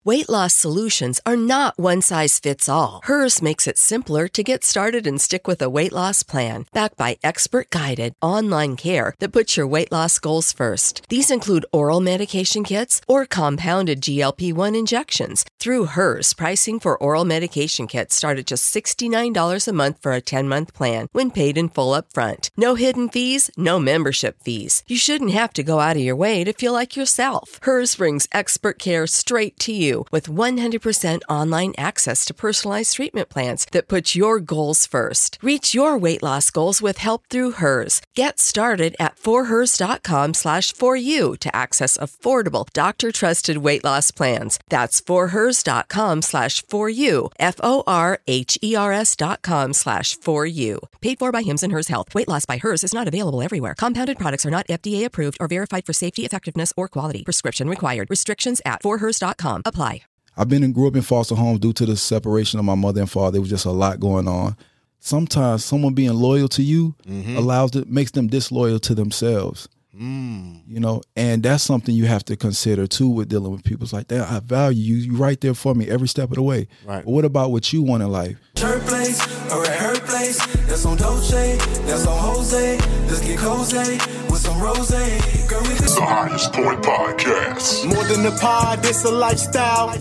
Weight loss solutions are not one size fits all. Hers makes it simpler to get started and stick with a weight loss plan, backed by expert-guided online care that puts your weight loss goals first. These include oral medication kits or compounded GLP-1 injections. Through Hers, pricing for oral medication kits start at just $69 a month for a 10-month plan when paid in full upfront. No hidden fees, no membership fees. You shouldn't have to go out of your way to feel like yourself. Hers brings expert care straight to you with 100% online access to personalized treatment plans that put your goals first. Reach your weight loss goals with help through Hers. Get started at forhers.com/4u to access affordable, doctor-trusted weight loss plans. That's forhers.com/4u, forhers.com/4u. Paid for by Hims and Hers Health. Weight loss by Hers is not available everywhere. Compounded products are not FDA approved or verified for safety, effectiveness, or quality. Prescription required. Restrictions at forhers.com. Apply. I've been and grew up in foster homes due to the separation of my mother and father. There was just a lot going on. Sometimes someone being loyal to you makes them disloyal to themselves. You know, and that's something you have to consider too with dealing with people. It's like, I value you. You right there for me every step of the way. Right. But what about what you want in life? Her place, or at her place. That's on Dolce, that's on Jose. Let's get cozy with some rose. Girl, we The Highest Point Podcast. More than a pod, it's a lifestyle.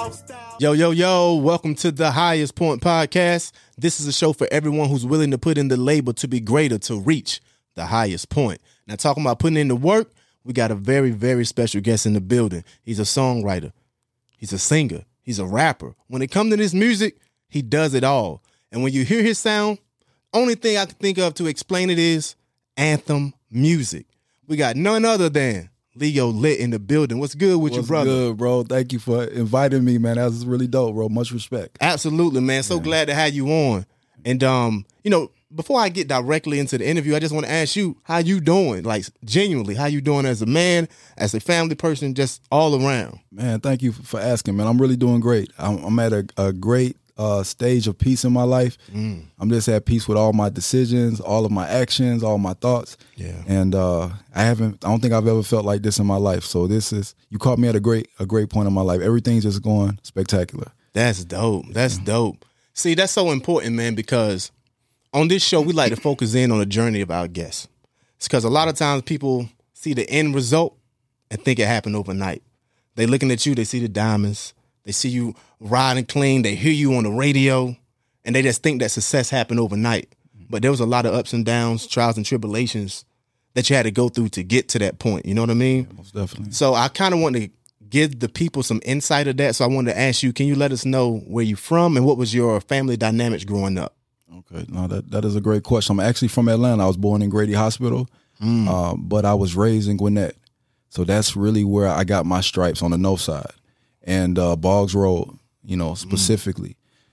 Yo, welcome to the Highest Point Podcast. This is a show for everyone who's willing to put in the labor to be greater, to reach the highest point. Now, talking about putting in the work, we got a very, very special guest in the building. He's a songwriter. He's a singer. He's a rapper. When it comes to this music, he does it all. And when you hear his sound, only thing I can think of to explain it is anthem music. We got none other than Leo Lit in the building. What's good with you, brother? Good, bro. Thank you for inviting me, man. That was really dope, bro. Much respect. Absolutely, man. So glad to have you on. And, you know, before I get directly into the interview, I just want to ask you, how you doing? Like, genuinely, how you doing as a man, as a family person, just all around? Man, thank you for asking, man. I'm really doing great. I'm at a great stage of peace in my life. I'm just at peace with all my decisions, all of my actions, all my thoughts. Yeah. And I don't think I've ever felt like this in my life. So you caught me at a great point in my life. Everything's just going spectacular. That's dope. That's dope. See, that's so important, man, because on this show, we like to focus in on the journey of our guests. It's because a lot of times people see the end result and think it happened overnight. They looking at you, they see the diamonds, they see you riding clean, they hear you on the radio, and they just think that success happened overnight. But there was a lot of ups and downs, trials and tribulations that you had to go through to get to that point. You know what I mean? Yeah, most definitely. So I kind of want to give the people some insight of that. So I wanted to ask you, can you let us know where you're from and what was your family dynamics growing up? Okay, no, that is a great question. I'm actually from Atlanta. I was born in Grady Hospital, but I was raised in Gwinnett. So that's really where I got my stripes, on the north side, and Boggs Road, you know, specifically.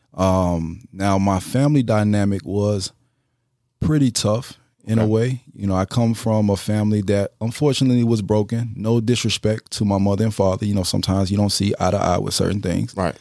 Now, my family dynamic was pretty tough in a way. You know, I come from a family that unfortunately was broken. No disrespect to my mother and father. You know, sometimes you don't see eye to eye with certain things. Right.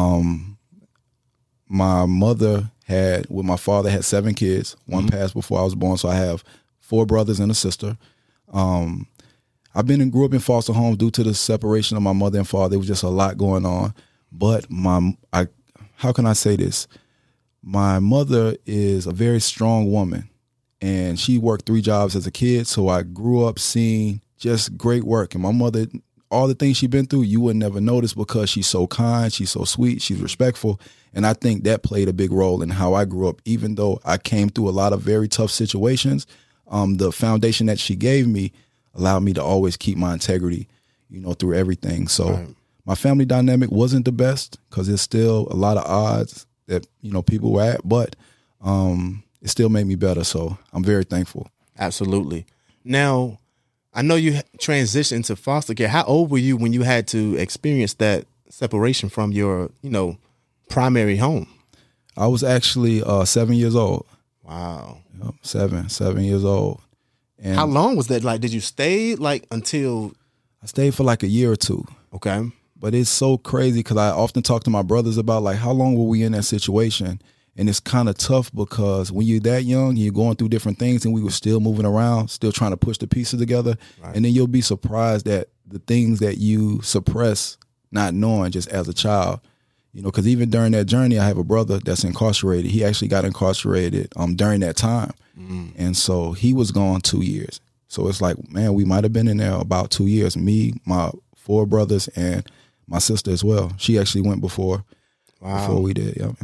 My mother with my father had 7 kids. One passed before I was born, so I have 4 brothers and a sister. I grew up in foster homes due to the separation of my mother and father. There was just a lot going on. But how can I say this? My mother is a very strong woman, and she worked 3 jobs as a kid. So I grew up seeing just great work. And my mother, all the things she's been through, you would never notice because she's so kind, she's so sweet, she's respectful. And I think that played a big role in how I grew up. Even though I came through a lot of very tough situations, the foundation that she gave me allowed me to always keep my integrity, you know, through everything. So my family dynamic wasn't the best because there's still a lot of odds that, you know, people were at, but it still made me better. So I'm very thankful. Absolutely. Now, I know you transitioned to foster care. How old were you when you had to experience that separation from your, you know, primary home? I was actually 7 years old. Wow. Yep, 7 years old. And how long was that? Like, did you stay like until? I stayed for like a year or 2. Okay. But it's so crazy because I often talk to my brothers about like how long were we in that situation? And it's kind of tough because when you're that young, you're going through different things, and we were still moving around, still trying to push the pieces together. Right. And then you'll be surprised that the things that you suppress not knowing just as a child, you know, because even during that journey, I have a brother that's incarcerated. He actually got incarcerated during that time. And so he was gone 2 years. So it's like, man, we might have been in there about 2 years. Me, my 4 brothers, and my sister as well. She actually went before we did. Yeah.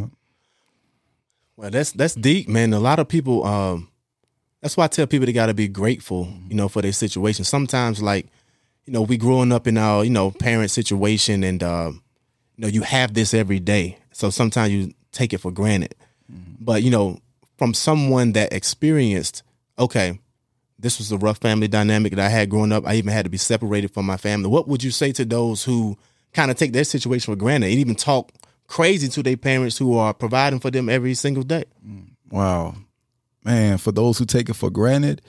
Well, that's deep, man. A lot of people, that's why I tell people they got to be grateful, you know, for their situation. Sometimes, like, you know, we growing up in our, you know, parent situation, and you know, you have this every day. So sometimes you take it for granted. But, you know, from someone that experienced, okay, this was a rough family dynamic that I had growing up. I even had to be separated from my family. What would you say to those who kind of take their situation for granted and even talk crazy to their parents who are providing for them every single day? Wow. Man, for those who take it for granted,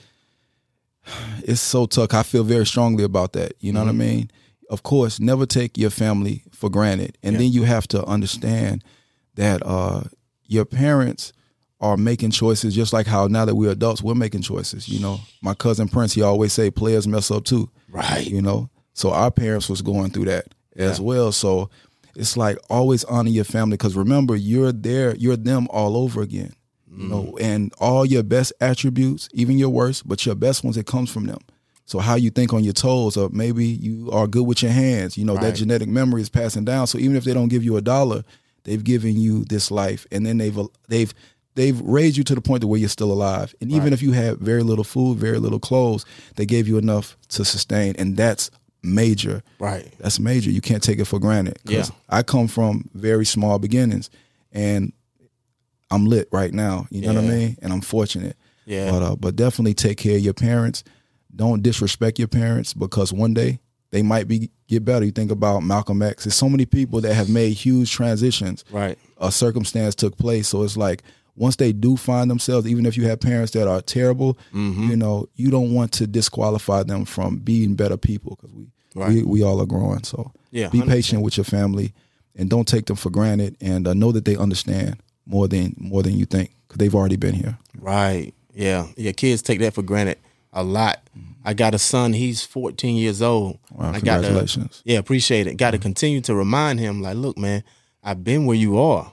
it's so tough. I feel very strongly about that. You know what I mean? Of course, never take your family for granted. And then you have to understand that your parents are making choices just like how now that we're adults, we're making choices. You know, my cousin Prince, he always say players mess up too. Right. You know, so our parents was going through that as well. So it's like always honor your family, because remember, you're them all over again. You know, and all your best attributes, even your worst, but your best ones, it comes from them. So how you think on your toes, or maybe you are good with your hands, you know, that genetic memory is passing down. So even if they don't give you $1, they've given you this life, and then they've raised you to the point to where you're still alive. And even if you have very little food, very little clothes, they gave you enough to sustain, and that's major. Right. That's major. You can't take it for granted. Yeah. I come from very small beginnings, and I'm lit right now. You know what I mean? And I'm fortunate. Yeah. But definitely take care of your parents. Don't disrespect your parents, because one day they might get better. You think about Malcolm X. There's so many people that have made huge transitions. Right. A circumstance took place. So it's like, once they do find themselves, even if you have parents that are terrible, you know, you don't want to disqualify them from being better people, because we all are growing. So be 100%. Patient with your family, and don't take them for granted, and know that they understand more than you think, because they've already been here. Right. Yeah. Yeah. Kids take that for granted a lot. I got a son. He's 14 years old. Wow, congratulations. Appreciate it. Got to continue to remind him, like, look, man, I've been where you are.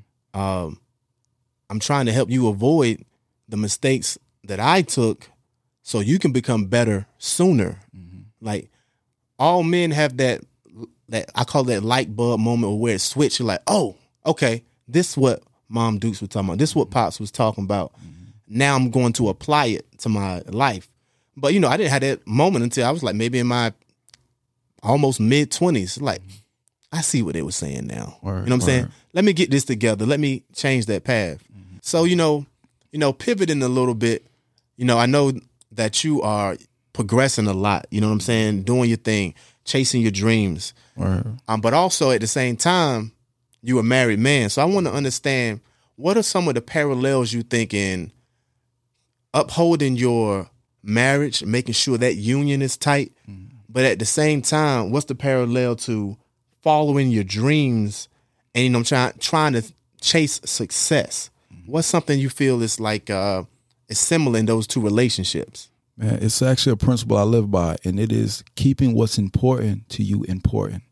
I'm trying to help you avoid the mistakes that I took, so you can become better sooner. Like, all men have that I call that light bulb moment where it switched. You're like, oh, okay, this is what Mom Dukes was talking about. This is what Pops was talking about. Now I'm going to apply it to my life. But, you know, I didn't have that moment until I was like maybe in my almost mid-20s. Like, I see what they were saying now. You know what I'm saying? Let me get this together. Let me change that path. So, you know, pivoting a little bit, you know, I know that you are progressing a lot, you know what I'm saying? Doing your thing, chasing your dreams. But also at the same time, you're a married man. So I want to understand, what are some of the parallels you think in upholding your marriage, making sure that union is tight, but at the same time, what's the parallel to following your dreams and, you know, trying to chase success? What's something you feel is like is similar in those two relationships? Man, it's actually a principle I live by, and it is keeping what's important to you important.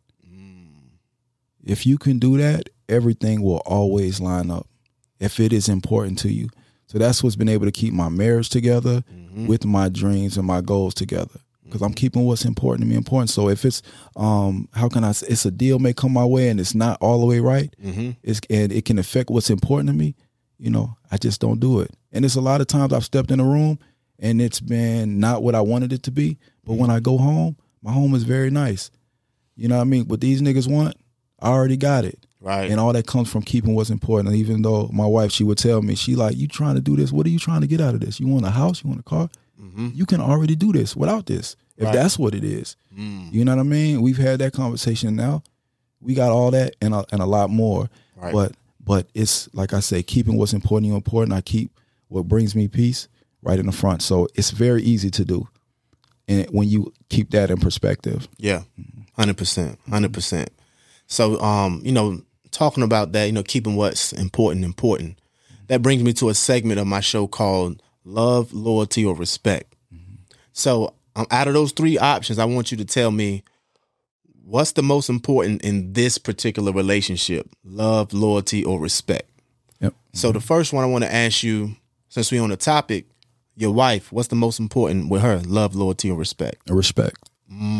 If you can do that, everything will always line up if it is important to you. So that's what's been able to keep my marriage together with my dreams and my goals together, because I'm keeping what's important to me important. So if it's, it's a deal may come my way and it's not all the way right, and it can affect what's important to me, you know, I just don't do it. And it's a lot of times I've stepped in a room and it's been not what I wanted it to be. But when I go home, my home is very nice. You know what I mean? What these niggas want, I already got it. Right. And all that comes from keeping what's important. And even though my wife, she would tell me, she like, you trying to do this? What are you trying to get out of this? You want a house? You want a car? You can already do this without this, if that's what it is. You know what I mean? We've had that conversation now. We got all that and a lot more. Right. But it's, like I say, keeping what's important to you important. I keep what brings me peace right in the front. So it's very easy to do. And when you keep that in perspective. Yeah, 100%, 100%. So, you know, talking about that, you know, keeping what's important, that brings me to a segment of my show called Love, Loyalty, or Respect. So out of those three options, I want you to tell me, What's the most important in this particular relationship? Love, loyalty, or respect? Yep. So the first one I want to ask you, since we're on the topic, your wife, what's the most important with her? Love, loyalty, or respect? Respect.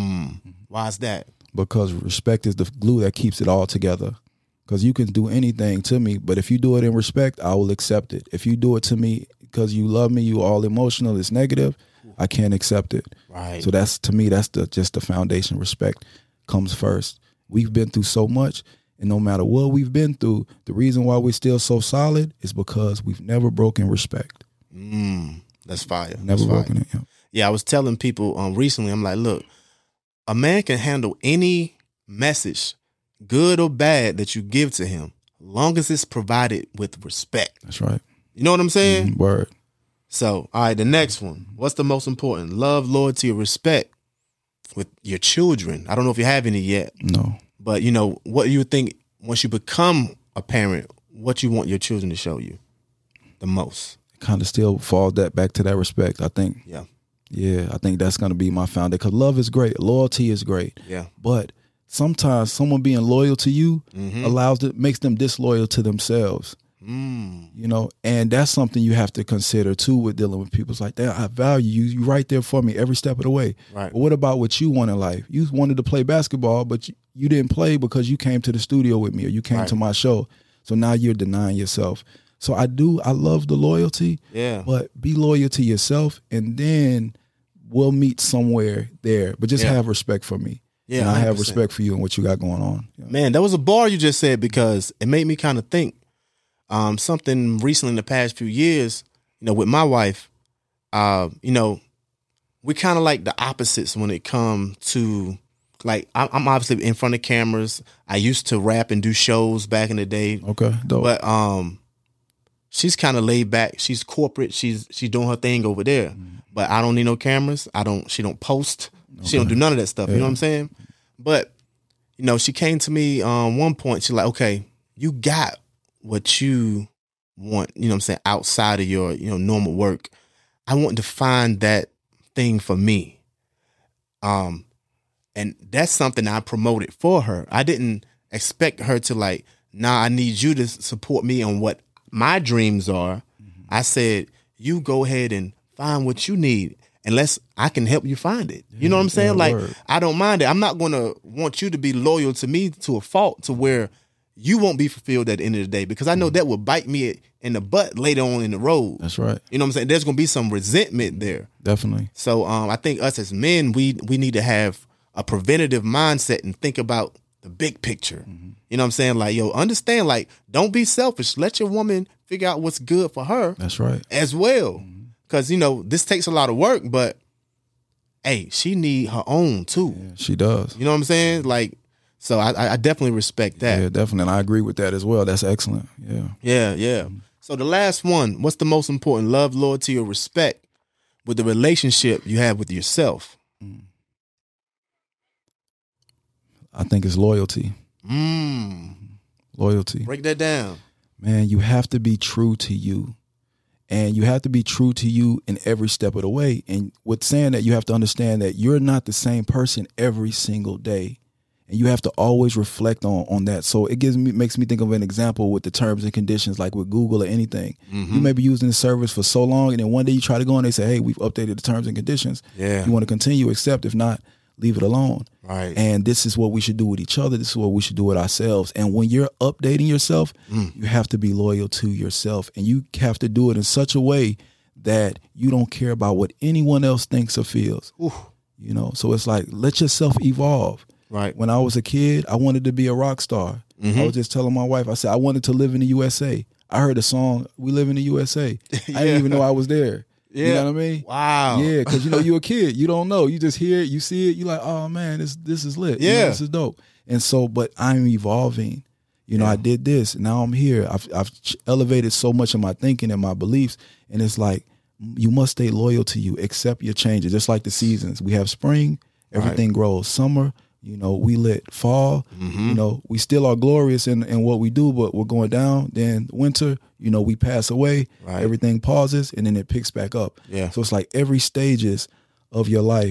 Why is that? Because respect is the glue that keeps it all together. Because you can do anything to me, but if you do it in respect, I will accept it. If you do it to me because you love me, you all emotional, it's negative, I can't accept it. Right. So that's, to me, that's just the foundation. Respect comes first. We've been through so much, and no matter what we've been through, the reason why we're still so solid is because we've never broken respect. That's fire. Never broken it. Yeah. Yeah, I was telling people recently, I'm like, look, a man can handle any message, good or bad, that you give to him, long as it's provided with respect. That's right. You know what I'm saying? Word. So, all right, the next one. What's the most important? Love, loyalty, or respect with your children? I don't know if you have any yet. No. But, you know, what you think once you become a parent, what you want your children to show you the most? It kind of still falls back to that respect, I think. Yeah. Yeah, I think that's going to be my foundation. Because love is great. Loyalty is great. Yeah. But sometimes someone being loyal to you makes them disloyal to themselves. You know, and that's something you have to consider too with dealing with people. It's like, I value you. You right there for me every step of the way. Right. But what about what you want in life? You wanted to play basketball, but you didn't play because you came to the studio with me or you came to my show. So now you're denying yourself. So I love the loyalty. Yeah. But be loyal to yourself, and then we'll meet somewhere there. But just have respect for me. Yeah. And I have 100%. respect for you and what you got going on. Yeah. Man, that was a bar you just said, because it made me kind of think. Something recently in the past few years, you know, with my wife, you know, we kind of like the opposites when it comes to, like, I'm obviously in front of cameras. I used to rap and do shows back in the day. Okay, dope. But she's kind of laid back. She's corporate. She's doing her thing over there. But I don't need no cameras. She don't post. Okay. She don't do none of that stuff. Yeah. You know what I'm saying? But, you know, she came to me one point. She's like, okay, you got what you want, you know what I'm saying, outside of your, you know, normal work. I want to find that thing for me. And that's something I promoted for her. I didn't expect her to like, nah, I need you to support me on what my dreams are. I said, you go ahead and find what you need, unless I can help you find it. You know what I'm saying? Like, word. I don't mind it. I'm not going to want you to be loyal to me to a fault to where you won't be fulfilled at the end of the day, because I know that will bite me in the butt later on in the road. That's right. You know what I'm saying? There's going to be some resentment there. Definitely. So I think us as men, we need to have a preventative mindset and think about the big picture. You know what I'm saying? Like, yo, understand, like, don't be selfish. Let your woman figure out what's good for her. That's right. As well. Because, you know, this takes a lot of work, but, hey, she need her own too. Yeah, she does. You know what I'm saying? Like, so I definitely respect that. Yeah, definitely. And I agree with that as well. That's excellent. Yeah. Yeah. So the last one, what's the most important? Love, loyalty, or respect with the relationship you have with yourself? I think it's loyalty. Loyalty. Break that down. Man, you have to be true to you. And you have to be true to you in every step of the way. And with saying that, you have to understand that you're not the same person every single day. And you have to always reflect on that. So it makes me think of an example with the terms and conditions, like with Google or anything. You may be using the service for so long, and then one day you try to go and they say, hey, we've updated the terms and conditions. Yeah. You want to continue, accept. If not, leave it alone. Right. And this is what we should do with each other. This is what we should do with ourselves. And when you're updating yourself, you have to be loyal to yourself. And you have to do it in such a way that you don't care about what anyone else thinks or feels. Ooh. You know, so it's like, let yourself evolve. Right. When I was a kid, I wanted to be a rock star. I was just telling my wife, I said, I wanted to live in the USA. I heard a song, We Live in the USA. I didn't even know I was there. Yeah. You know what I mean? Wow. Yeah, because, you know, you're a kid. You don't know. You just hear it. You see it. You're like, oh, man, this is lit. Yeah. You know, this is dope. And so, but I'm evolving. You know, I did this. Now I'm here. I've elevated so much of my thinking and my beliefs. And it's like, you must stay loyal to you. Accept your changes. Just like the seasons. We have spring. Everything grows. Summer. You know, we lit fall. You know, we still are glorious in what we do, but we're going down. Then winter, you know, we pass away. Everything pauses, and then it picks back up. Yeah. So it's like every stages of your life,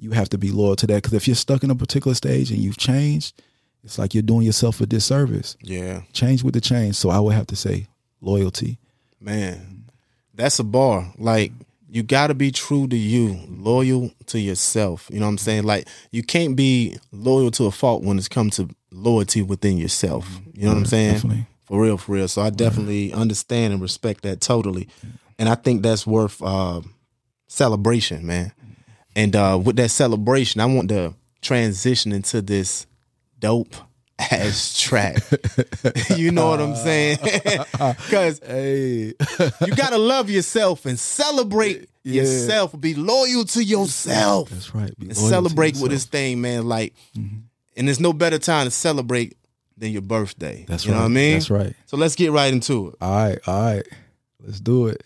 you have to be loyal to that. Because if you're stuck in a particular stage and you've changed, it's like you're doing yourself a disservice. Yeah. Change with the change. So I would have to say loyalty. Man, that's a bar. Like, you got to be true to you, loyal to yourself. You know what I'm saying? Like, you can't be loyal to a fault when it's come to loyalty within yourself. You know what I'm saying? Definitely. For real, for real. So I definitely understand and respect that totally. And I think that's worth celebration, man. And with that celebration, I want to transition into this dope ass track. You know what I'm saying? Because Hey. you got to love yourself and celebrate yourself. Be loyal to yourself. That's right. Be And loyal to celebrate with yourself. this thing, man. Like, and there's no better time to celebrate than your birthday. That's you right. know what I mean? That's right. So let's get right into it. All right. Let's do it.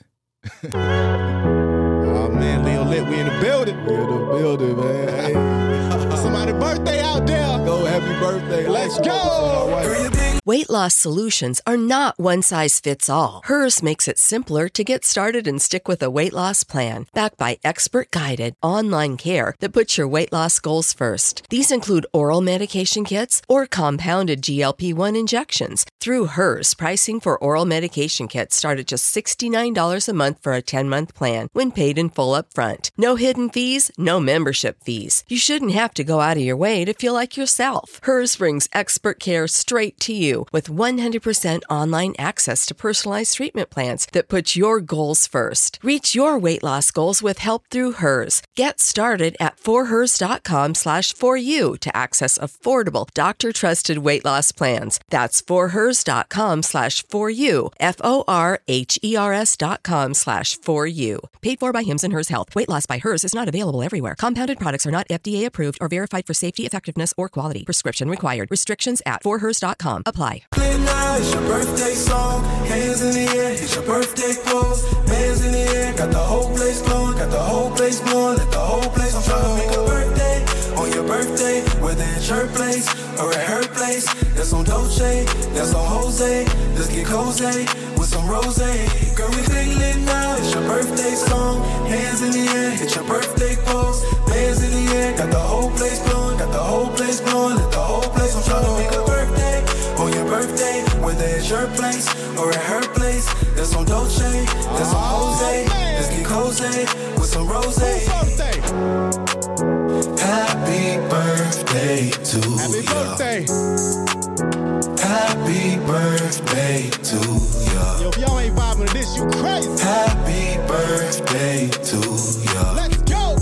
Oh, man, Leo Lit, we in the building. We're in the building, man. Hey. Somebody's birthday out there. Go, happy birthday. Let's go. Weight loss solutions are not one size fits all. Hers makes it simpler to get started and stick with a weight loss plan, backed by expert-guided online care that puts your weight loss goals first. These include oral medication kits or compounded GLP-1 injections. Through Hers, pricing for oral medication kits start at just $69 a month for a 10-month plan when paid in full upfront. No hidden fees, no membership fees. You shouldn't have to go out of your way to feel like yourself. Hers brings expert care straight to you with 100% online access to personalized treatment plans that put your goals first. Reach your weight loss goals with help through Hers. Get started at forhers.com/4u to access affordable, doctor-trusted weight loss plans. That's forhers.com/4u, forhers.com/4u. Paid for by Hims and Hers Health. Weight loss by Hers is not available everywhere. Compounded products are not FDA approved or verified for safety, effectiveness, or quality. Prescription required. Restrictions at forhers.com. Apply. Now it's your birthday song. Hands in the air, it's your birthday pose. Hands in the air, got the whole place going, got the whole place going, let the whole place. I'm trying to make a birthday on your birthday, whether it's her place or at her place. That's on Dolce, that's on Jose. Let's get cozy with some rose. Girl, we big lit now. It's your birthday song. Hands in the air, it's your birthday pose. Hands in the air, got the whole place going, got the whole place going, let the whole place. I'm trying to make a birthday on your birthday, whether it's your place or at her place. That's on Dolce, that's on Jose. Let's get cozy with some rose. Happy birthday to Happy ya. birthday. Happy birthday to ya. Yo, if y'all ain't vibing to this, you crazy. Happy birthday to ya. Let's go.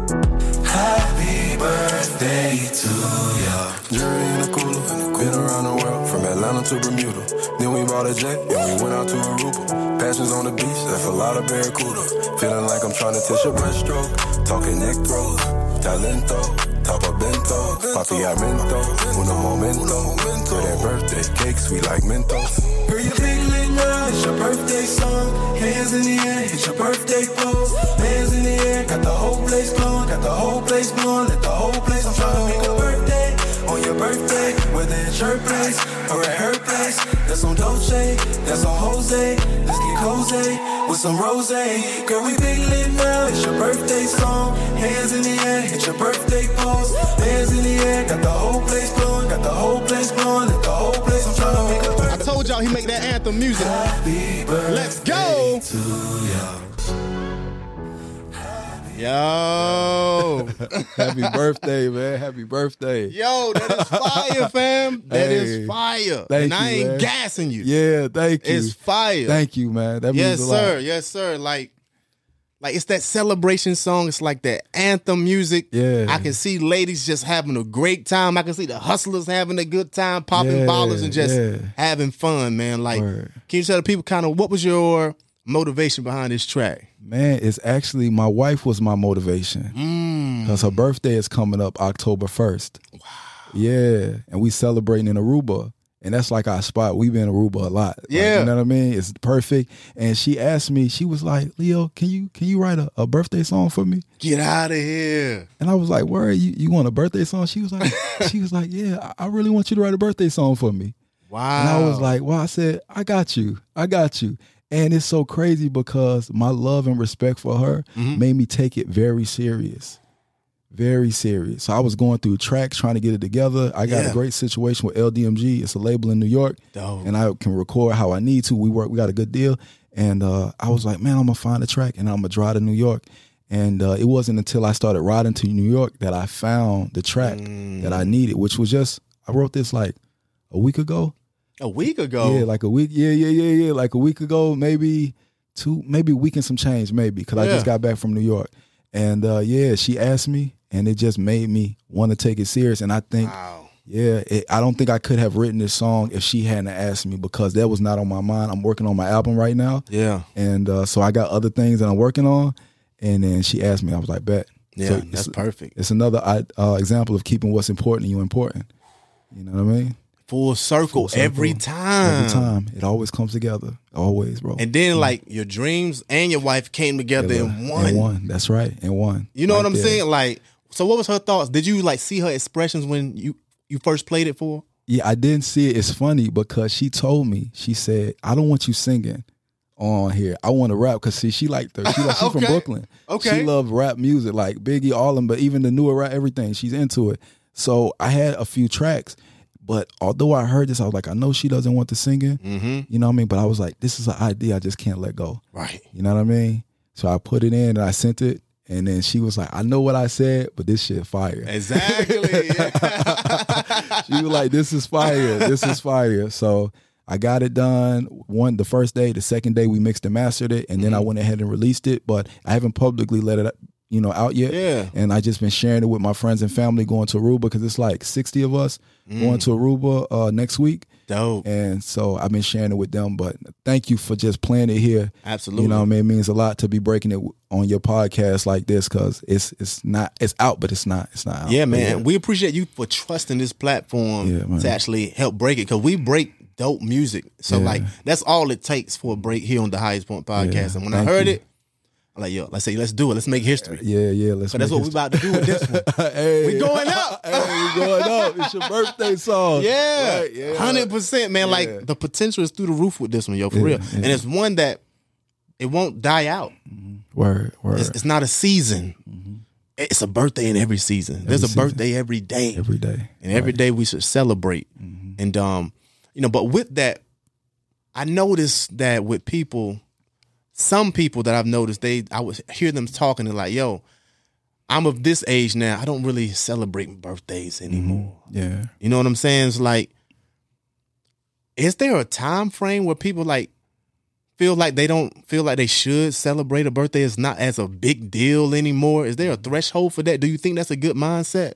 Happy birthday to ya. Jury in a cooler, been around the world, from Atlanta to Bermuda. Then we bought a jet, and we went out to Aruba. Passions on the beach, that's a lot of barracuda. Feeling like I'm trying to test your breaststroke. Talking neck throws, talento, top of bento, papi armento, uno momento. For that birthday cake, sweet like Mentos. Girl, you big lit now, it's your birthday song. Hands in the air, it's your birthday pose. Hands in the air, got the whole place going, got the whole place going, let the whole place. I'm trying to make a birthday on your birthday, whether it's your place or at her place. That's on Dolce, that's on Jose. Let's get cozy with some rose. Girl, we big lit now, it's your birthday song. Hands in the air, it's your birthday pose. Hands in the air, got the whole place going, got the whole place going, let the whole place. I'm trying to make a birthday. I told y'all he make that anthem music. Happy birthday Let's go. to ya. Yo. Happy birthday, man. Happy birthday. Yo, that is fire, fam. That is Hey, fire. thank And I you, ain't man. gassing you. Yeah, thank you. It's fire. Thank you, man. That Yes, means a lot. sir. Yes, sir. Like it's that celebration song. It's like that anthem music. Yeah. I can see ladies just having a great time. I can see the hustlers having a good time, popping Yeah, bottles and just yeah. having fun, man. Like, Word. can you tell the people kind of what was your motivation behind this track? Man, it's actually my wife was my motivation because her birthday is coming up October 1st. Wow. Yeah, and we celebrating in Aruba, and that's like our spot. We've been in Aruba a lot. Like, Yeah. you know what I mean? It's perfect. And she asked me, she was like, "Leo, can you write a birthday song for me?" Get out of here. And I was like, "Where you want a birthday song?" She was like, "Yeah, I really want you to write a birthday song for me." Wow. And I was like, "Well," I said, I got you. And it's so crazy because my love and respect for her made me take it very serious. Very serious. So I was going through tracks, trying to get it together. I got a great situation with LDMG. It's a label in New York. Dope. And I can record how I need to. We got a good deal. And I was like, man, I'm going to find a track and I'm going to drive to New York. And it wasn't until I started riding to New York that I found the track that I needed, which was I wrote this like a week ago. A week ago? Yeah, like a week. Yeah. Like a week ago, maybe a week and some change, maybe, because I just got back from New York. And she asked me, and it just made me want to take it serious. And I think, I don't think I could have written this song if she hadn't asked me, because that was not on my mind. I'm working on my album right now. Yeah. And so I got other things that I'm working on. And then she asked me, I was like, bet. Yeah, so that's perfect. It's another example of keeping what's important to you important. You know what I mean? Full circle every time. Every time. It always comes together. Always, bro. And then like your dreams and your wife came together in one. In one. That's right. In one. You know what I'm saying? Like, so what was her thoughts? Did you like see her expressions when you first played it for her? Yeah, I didn't see it. It's funny because she told me, she said, I don't want you singing on here. I want to rap, because she liked her. She's from Brooklyn. Okay. She loved rap music, like Biggie, all of them, but even the newer rap, everything. She's into it. So I had a few tracks, but although I heard this, I was like, I know she doesn't want the singing. Mm-hmm. You know what I mean? But I was like, this is an idea I just can't let go. Right. You know what I mean? So I put it in and I sent it. And then she was like, I know what I said, but this shit fire. Exactly. She was like, this is fire. This is fire. So I got it done the first day. The second day we mixed and mastered it. And then I went ahead and released it. But I haven't publicly let it out yet. Yeah. And I just been sharing it with my friends and family going to Aruba, because it's like 60 of us going to Aruba next week. Dope. And so I've been sharing it with them. But thank you for just playing it here. Absolutely. You know what I mean? It means a lot to be breaking it on your podcast like this, because it's out, but it's not out. Yeah, man. We appreciate you for trusting this platform to actually help break it, because we break dope music. So like that's all it takes for a break here on the Highest Point podcast. And when I heard it, I'm like, yo, let's do it. Let's make history. Yeah, let's. But that's what we about to do with this one. Hey, we going up. We going up. It's your birthday song. Yeah, right, 100%, man. Like the potential is through the roof with this one, yo, for real. And it's one that it won't die out. Word. It's not a season. It's a birthday in every season. There's a birthday every day. Every day. And every day we should celebrate. And but with that, I noticed that with people, some people that I've noticed, I would hear them talking and like, yo, I'm of this age now. I don't really celebrate birthdays anymore. Yeah. You know what I'm saying? It's like, is there a time frame where people like feel like they don't feel like they should celebrate a birthday? It's not as a big deal anymore. Is there a threshold for that? Do you think that's a good mindset?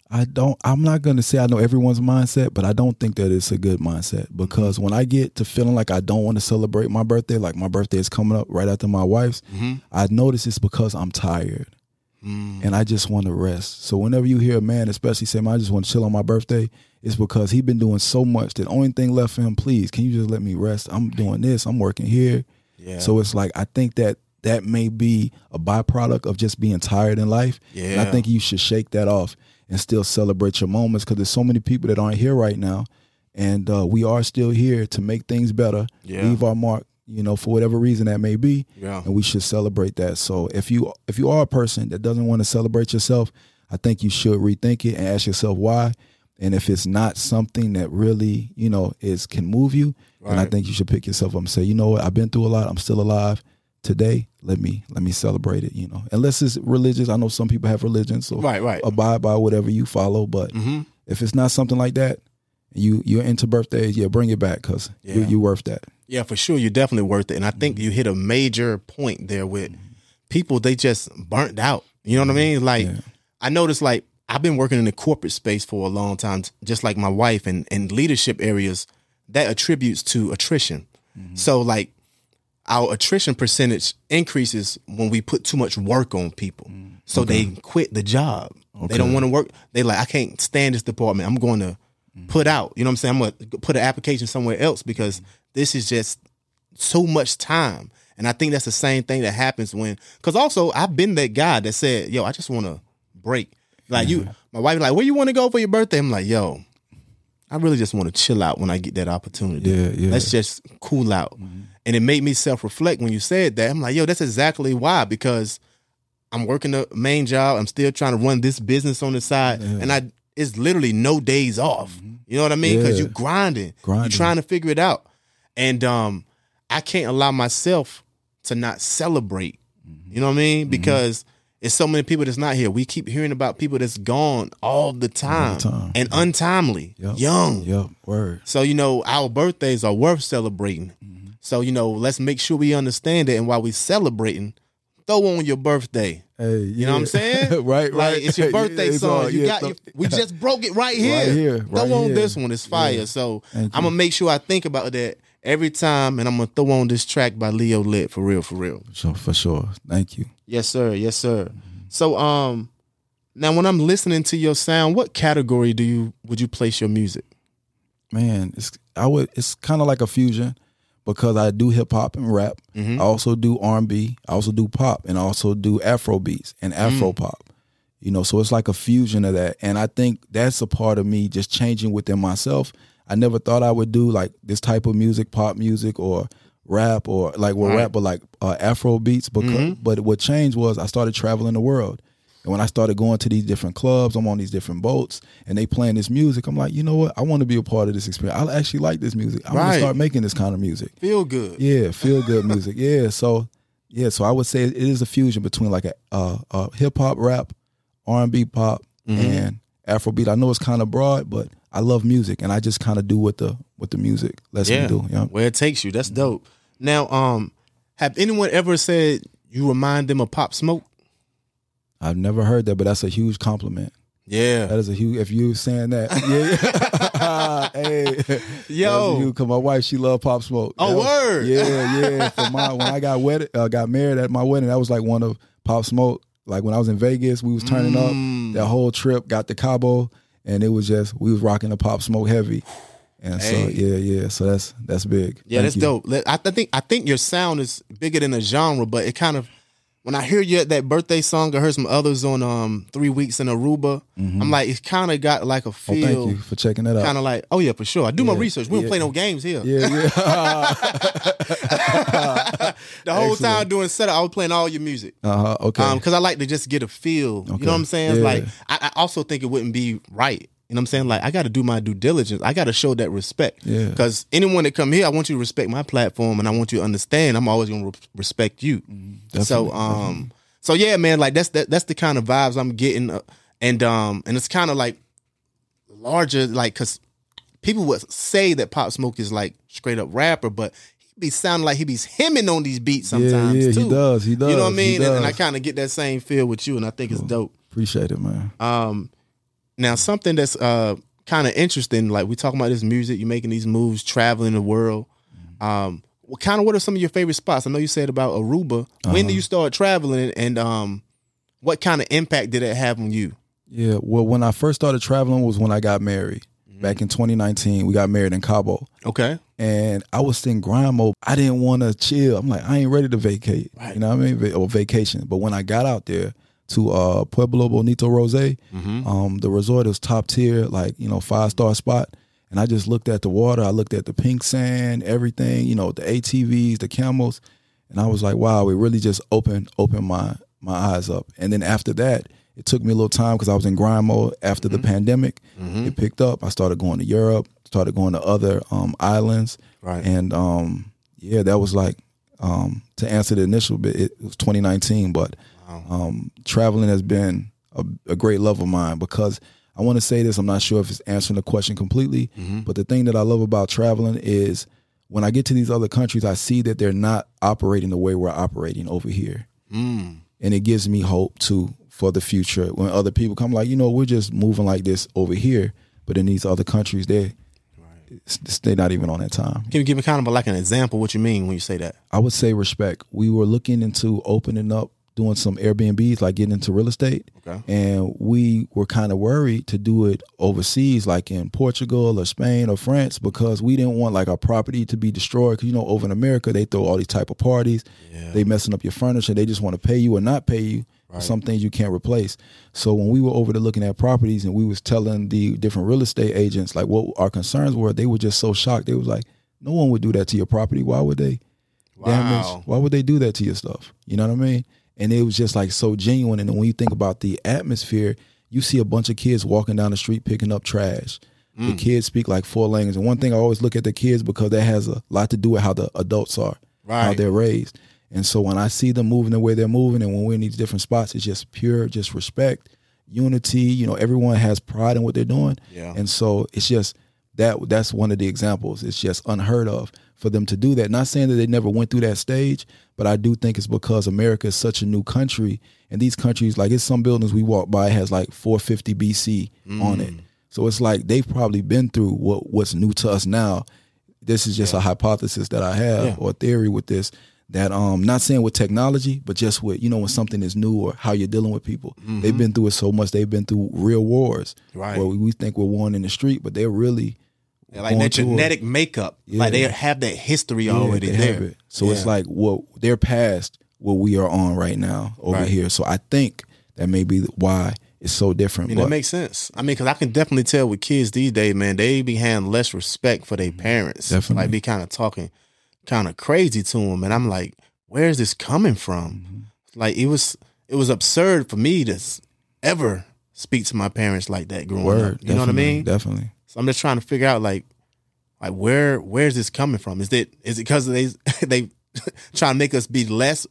I'm not going to say I know everyone's mindset, but I don't think that it's a good mindset, because when I get to feeling like I don't want to celebrate my birthday, like my birthday is coming up right after my wife's, I notice it's because I'm tired and I just want to rest. So whenever you hear a man especially say, man, I just want to chill on my birthday, it's because he's been doing so much that the only thing left for him, please, can you just let me rest? I'm doing this. I'm working here. Yeah. So it's like, I think that may be a byproduct of just being tired in life. Yeah. And I think you should shake that off and still celebrate your moments, because there's so many people that aren't here right now, and we are still here to make things better, leave our mark, for whatever reason that may be, and we should celebrate that. So if you are a person that doesn't want to celebrate yourself, I think you should rethink it and ask yourself why. And if it's not something that really, can move you, then I think you should pick yourself up and say, you know what, I've been through a lot, I'm still alive. Today, let me celebrate it, Unless it's religious. I know some people have religion, so abide by whatever you follow. But if it's not something like that, you're into birthdays, bring it back, because you're worth that. Yeah, for sure. You're definitely worth it. And I think you hit a major point there with people, they just burnt out. You know what I mean? Like, I noticed, like, I've been working in the corporate space for a long time, just like my wife, and leadership areas, that attributes to attrition. So, like, our attrition percentage increases when we put too much work on people. So they quit the job. They don't want to work. They like, I can't stand this department. I'm going to put out, you know what I'm saying? I'm going to put an application somewhere else, because this is just so much time. And I think that's the same thing that happens because also I've been that guy that said, yo, I just want to break. Like my wife like, where you want to go for your birthday? I'm like, yo, I really just want to chill out when I get that opportunity. Let's just cool out. And it made me self-reflect when you said that. I'm like, yo, that's exactly why, because I'm working a main job. I'm still trying to run this business on the side, and it's literally no days off. You know what I mean? Because you grinding, you're trying to figure it out, and I can't allow myself to not celebrate. You know what I mean? Because it's so many people that's not here. We keep hearing about people that's gone all the time, and untimely, young. Yep, word. So, our birthdays are worth celebrating. So, let's make sure we understand it. And while we celebrating, throw on your birthday. Hey, You know what I'm saying? right. Like, it's your birthday song. We just broke it right here. Throw on this one. It's fire. Yeah. So I'm going to make sure I think about that every time. And I'm going to throw on this track by Leo Lit. For real, for real. For sure. Thank you. Yes, sir. Yes, sir. So now when I'm listening to your sound, what category would you place your music? Man, it's kind of like a fusion. Because I do hip hop and rap, I also do R&B, I also do pop, and I also do Afro beats and Afro pop. So it's like a fusion of that, and I think that's a part of me just changing within myself. I never thought I would do like this type of music, pop music, or rap, or like rap, but like Afro beats. But what changed was I started traveling the world. And when I started going to these different clubs, I'm on these different boats, and they playing this music, I'm like, you know what? I want to be a part of this experience. I actually like this music. I'm going to start making this kind of music. Feel good. Yeah, feel good music. Yeah, so I would say it is a fusion between like a hip hop, rap, R&B, pop, and Afrobeat. I know it's kind of broad, but I love music, and I just kind of do what the music lets me do. Yeah. Where it takes you. That's dope. Now, have anyone ever said you remind them of Pop Smoke? I've never heard that, but that's a huge compliment. Yeah. That is a huge, if you saying that. Yeah. Hey. Yo. Because my wife, she loved Pop Smoke. Oh, word. Yeah. When I got married at my wedding, that was like one of Pop Smoke. Like when I was in Vegas, we was turning up. That whole trip, got to Cabo, and it was just, we was rocking the Pop Smoke heavy. And so that's big. Yeah, that's dope. I think your sound is bigger than a genre, but it kind of, when I hear you at that birthday song, I heard some others on 3 Weeks in Aruba. I'm like, it's kind of got like a feel. Oh, thank you for checking that out. Kind of like, oh yeah, for sure. I do my research. We don't play no games here. Yeah. The whole time doing setup, I was playing all your music. Okay. Because I like to just get a feel. You know what I'm saying? Yeah. Like, I also think it wouldn't be right. You know what I'm saying? Like, I got to do my due diligence. I got to show that respect. Yeah. Because anyone that come here, I want you to respect my platform, and I want you to understand I'm always going to respect you. Definitely. So yeah, man, like that's the kind of vibes I'm getting, and it's kind of like larger, like, because people would say that Pop Smoke is like straight up rapper, but he be sounding like he be hemming on these beats sometimes. Yeah, too. he does. You know what I mean? And I kind of get that same feel with you, and I think it's dope. Appreciate it, man. Now, something that's kind of interesting, like we talking about this music, you making these moves, traveling the world. What are some of your favorite spots? I know you said about Aruba. When did you start traveling, and what kind of impact did it have on you? Yeah, well, when I first started traveling was when I got married. Back in 2019, we got married in Cabo. Okay. And I was in grind mode. I didn't want to chill. I'm like, I ain't ready to vacate. Right. You know what I mean? Or vacation. But when I got out there to Pueblo Bonito Rose, the resort is top tier, like, 5-star spot. And I just looked at the water. I looked at the pink sand, everything, the ATVs, the camels. And I was like, wow, it really just opened my eyes up. And then after that, it took me a little time because I was in grind mode after the pandemic. It picked up. I started going to Europe, started going to other islands. Right. And that was like, to answer the initial bit, it was 2019. But traveling has been a great love of mine because I want to say this. I'm not sure if it's answering the question completely, but the thing that I love about traveling is when I get to these other countries, I see that they're not operating the way we're operating over here. And it gives me hope for the future when other people come like, we're just moving like this over here, but in these other countries, they're not even on that time. Can you give me kind of like an example what you mean when you say that? I would say respect. We were looking into opening up, doing some Airbnbs, like getting into real estate. Okay. And we were kind of worried to do it overseas, like in Portugal or Spain or France, because we didn't want like our property to be destroyed. Because, over in America, they throw all these type of parties. Yeah. They messing up your furniture. They just want to pay you or not pay you. Right. Some things you can't replace. So when we were over there looking at properties and we was telling the different real estate agents like what our concerns were, they were just so shocked. They was like, no one would do that to your property. Why would they damage? Why would they do that to your stuff? You know what I mean? And it was just like so genuine. And when you think about the atmosphere, you see a bunch of kids walking down the street picking up trash. The kids speak like 4 languages. And one thing I always look at the kids because that has a lot to do with how the adults are, how they're raised. And so when I see them moving the way they're moving and when we're in these different spots, it's just pure, just respect, unity. You know, everyone has pride in what they're doing. Yeah. And so it's just that's one of the examples. It's just unheard of for them to do that. Not saying that they never went through that stage, but I do think it's because America is such a new country. And these countries, like it's some buildings we walk by has like 450 BC on it. So it's like they've probably been through what's new to us now. This is just a hypothesis that I have or a theory with this, that not saying with technology, but just with, you know, when something is new or how you're dealing with people. They've been through it so much. They've been through real wars where we think we're won in the street, but they're really like their genetic makeup. Like they have that history already there. So it's like they're past what we are on right now over here. So I think that may be why it's so different. I mean, that makes sense. I mean, because I can definitely tell with kids these days, man, they be having less respect for their parents. Definitely. Like be kind of talking kind of crazy to them. And I'm like, where is this coming from? Like it was absurd for me to ever speak to my parents like that growing up. You know what I mean? Definitely. So I'm just trying to figure out like where's this coming from? Is it because they trying to make us be less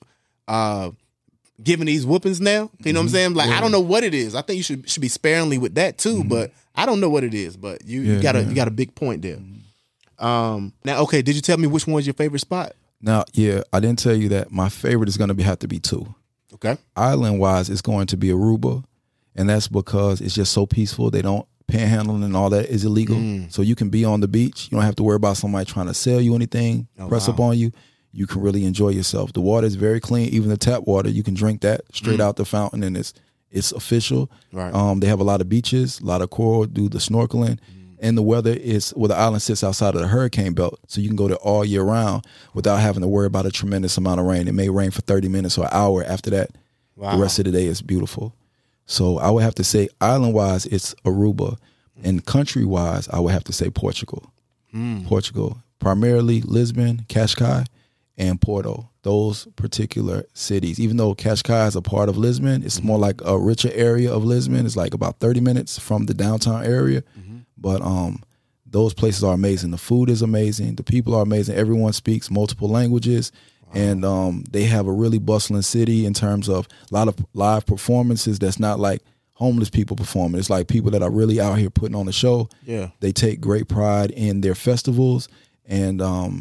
giving these whoopings now? You know what I'm saying? Like I don't know what it is. I think you should be sparingly with that too, but I don't know what it is. But you got a big point there. Now, okay, did you tell me which one's your favorite spot? Now, I didn't tell you that my favorite is going to have to be 2. Okay. Island-wise, it's going to be Aruba, and that's because it's just so peaceful. They don't panhandling and all that is illegal. So you can be on the beach. You don't have to worry about somebody trying to sell you anything, press up on you. You can really enjoy yourself. The water is very clean. Even the tap water, you can drink that straight out the fountain, and it's official. Right. They have a lot of beaches, a lot of coral, do the snorkeling. And the weather is, the island sits outside of the hurricane belt, so you can go there all year round without having to worry about a tremendous amount of rain. It may rain for 30 minutes or an hour. After that, the rest of the day is beautiful. So I would have to say, island-wise, it's Aruba. And country-wise, I would have to say Portugal. Portugal, primarily Lisbon, Cascais, and Porto. Those particular cities. Even though Cascais is a part of Lisbon, it's more like a richer area of Lisbon. It's like about 30 minutes from the downtown area. But those places are amazing. The food is amazing. The people are amazing. Everyone speaks multiple languages. And they have a really bustling city in terms of a lot of live performances that's not like homeless people performing. It's like people that are really out here putting on a show. Yeah. They take great pride in their festivals. And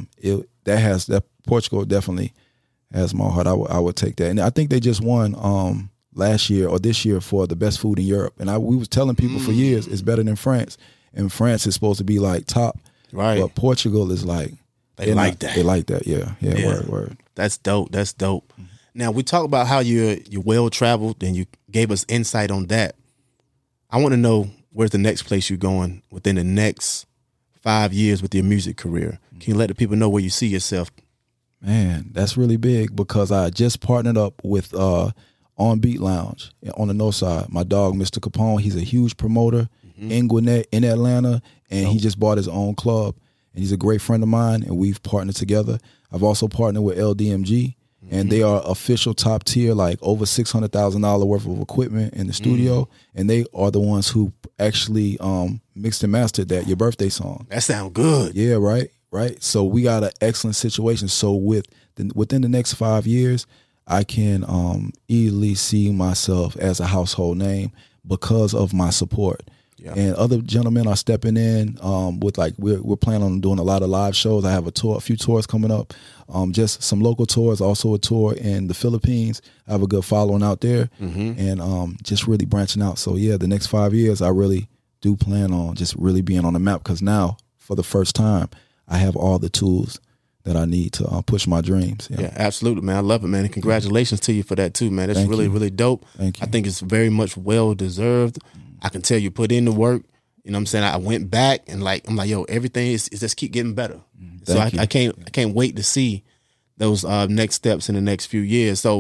Portugal definitely has my heart. I would take that. And I think they just won last year or this year for the best food in Europe. And we was telling people for years it's better than France. And France is supposed to be like top. Right. But Portugal is like They like that. They like that, yeah. Word. That's dope. Now, we talk about how you're well-traveled and you gave us insight on that. I want to know where's the next place you're going within the next 5 years with your music career. Can you let the people know where you see yourself? Man, that's really big because I just partnered up with On Beat Lounge on the north side. My dog, Mr. Capone, he's a huge promoter in Gwinnett, in Atlanta, and he just bought his own club. And he's a great friend of mine, and we've partnered together. I've also partnered with LDMG, and they are official top tier, like over $600,000 worth of equipment in the studio. And they are the ones who actually mixed and mastered that Your Birthday song. That sounds good. Yeah, right. So we got an excellent situation. So within the next 5 years, I can easily see myself as a household name because of my support. Yeah. And other gentlemen are stepping in with we're planning on doing a lot of live shows. I have a few tours coming up, just some local tours, also a tour in the Philippines. I have a good following out there, and just really branching out. So yeah, the next 5 years, I really do plan on just really being on the map because now, for the first time, I have all the tools that I need to push my dreams. Yeah, absolutely, man. I love it, man. And congratulations to you for that too, man. That's really dope. Thank you. I think it's very much well deserved. I can tell you put in the work. You know what I'm saying? I went back and I'm like, yo, everything is just keep getting better. So I can't wait to see those next steps in the next few years. So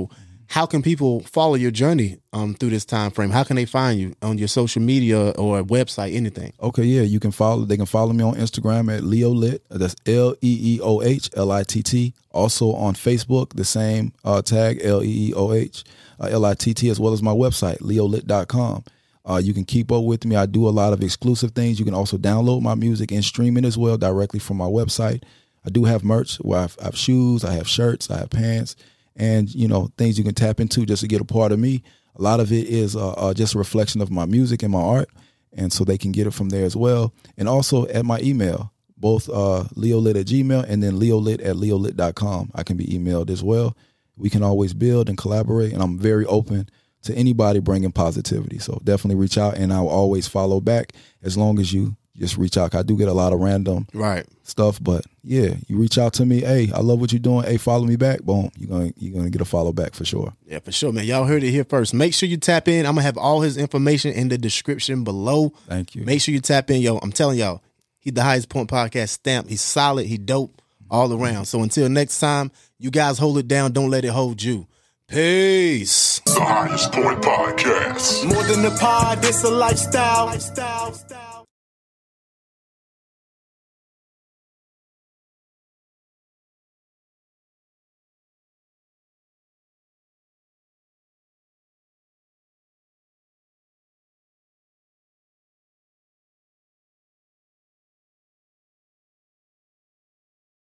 how can people follow your journey through this time frame? How can they find you on your social media or website, anything? Okay, yeah, they can follow me on Instagram at LeoLitt. That's LeoHLitt. Also on Facebook, the same tag, LeoHLitt, as well as my website, leolitt.com. You can keep up with me. I do a lot of exclusive things. You can also download my music and stream it as well directly from my website. I do have merch where I have shoes, I have shirts, I have pants, and, you know, things you can tap into just to get a part of me. A lot of it is just a reflection of my music and my art, and so they can get it from there as well. And also at my email, both leolitt@gmail and then leolitt@leolitt.com. I can be emailed as well. We can always build and collaborate, and I'm very open to anybody bringing positivity. So definitely reach out, and I'll always follow back as long as you just reach out. I do get a lot of random stuff, but yeah, you reach out to me. Hey, I love what you're doing. Hey, follow me back. Boom, you're gonna get a follow back for sure. Yeah, for sure, man. Y'all heard it here first. Make sure you tap in. I'm gonna have all his information in the description below. Thank you. Make sure you tap in, yo. I'm telling y'all, he the Highest Point Podcast stamp. He's solid. He dope all around. So until next time, you guys hold it down. Don't let it hold you. Peace. The Highest Point Podcast. More than a pod, it's a lifestyle.